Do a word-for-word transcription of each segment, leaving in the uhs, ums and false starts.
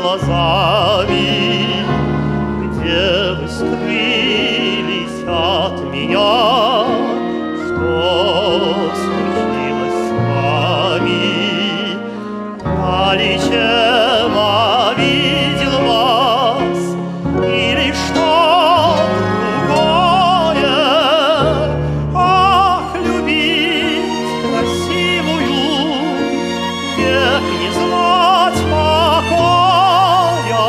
глазами, где вы скрылись от меня, что случилось с вами? Далече видел вас или что другое? Ах, любить красивую, век не знать покоя.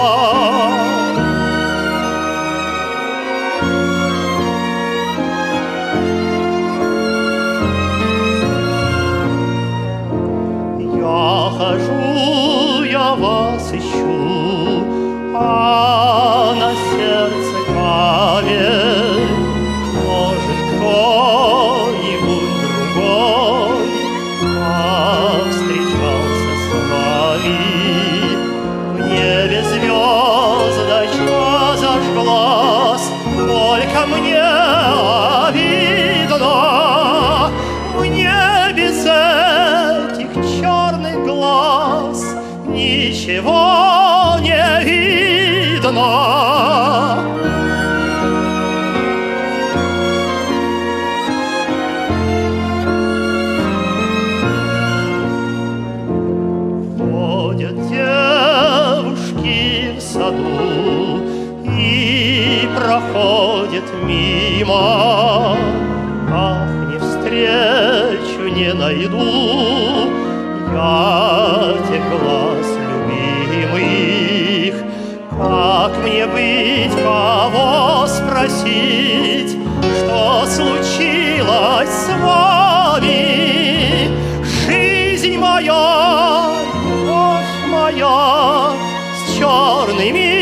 Я хожу, я вас ищу, а на сердце камень. Может, кто-нибудь другой повстречался с вами? В небе звездочка зажглась, только мне обидно, мне без этих черных глаз ничего не видно. Ходят девушки в саду и проходят мимо. Ах, не встречу, не найду я тех глаз любимых. Как мне быть, кого спросить, что случилось с вами? Жизнь моя, любовь моя с черными